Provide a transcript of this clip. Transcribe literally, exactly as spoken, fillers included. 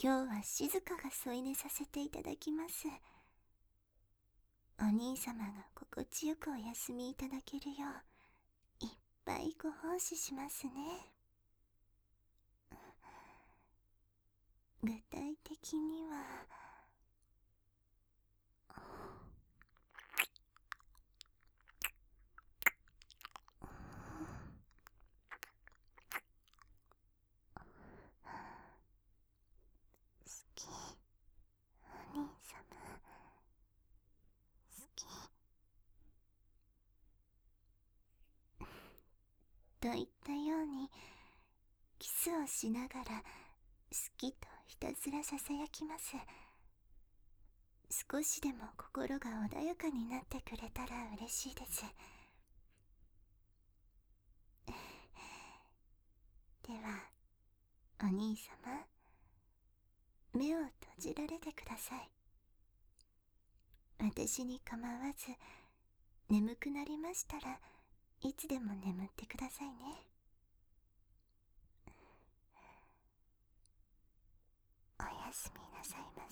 今日は静かが添い寝させていただきます。お兄様が心地よくお休みいただけるよういっぱいご奉仕しますね。具体的には、好き、お兄様、好きといったように、キスをしながら好きとひたすらささやきます。少しでも心が穏やかになってくれたら嬉しいです。では、お兄様、目を閉じられてください。私に構わず、眠くなりましたらいつでも眠ってくださいね。おやすみなさいま